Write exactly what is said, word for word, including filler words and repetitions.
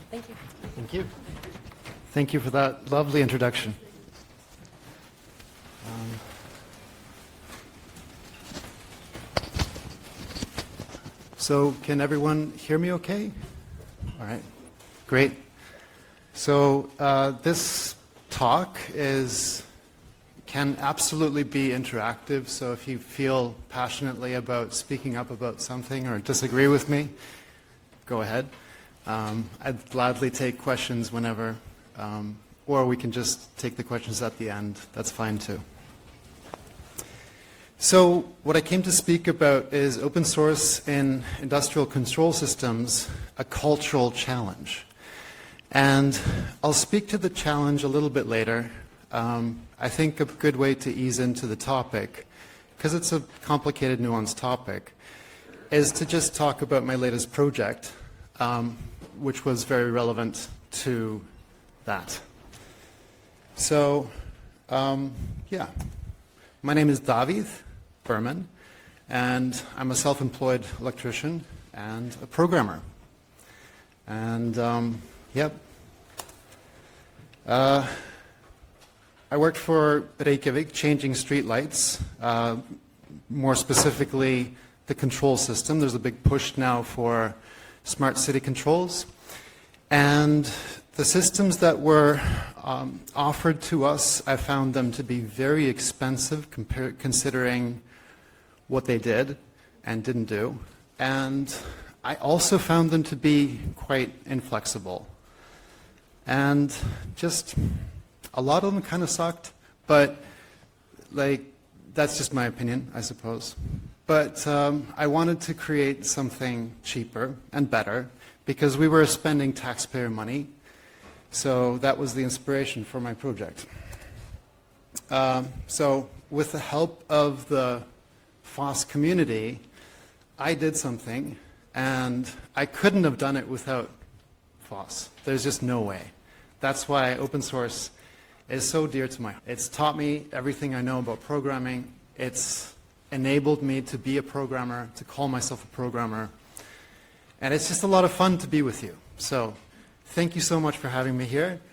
Thank you. Thank you. Thank you for that lovely introduction. Um, so can everyone hear me okay? All right, great. So uh, this talk is can absolutely be interactive, so if you feel passionately about speaking up about something or disagree with me, go ahead. Um, I'd gladly take questions whenever, um, or we can just take the questions at the end. That's fine too. So what I came to speak about is open source in industrial control systems, a cultural challenge. And I'll speak to the challenge a little bit later. Um, I think a good way to ease into the topic, because it's a complicated, nuanced topic, is to just talk about my latest project, um, which was very relevant to that. So, um, yeah, my name is David Berman, and I'm a self-employed electrician and a programmer. And, um, yep. Uh, I worked for Reykjavik, changing streetlights, uh, more specifically the control system. There's a big push now for smart city controls. And the systems that were um, offered to us, I found them to be very expensive compar- considering what they did and didn't do. And I also found them to be quite inflexible. And just a lot of them kind of sucked, but like that's just my opinion, I suppose. But um, I wanted to create something cheaper and better because we were spending taxpayer money. So that was the inspiration for my project. Um, so with the help of the F O S community, I did something, and I couldn't have done it without F O S. There's just no way. That's why open source is so dear to my heart. It's taught me everything I know about programming. It's enabled me to be a programmer, to call myself a programmer. And it's just a lot of fun to be with you. So thank you so much for having me here.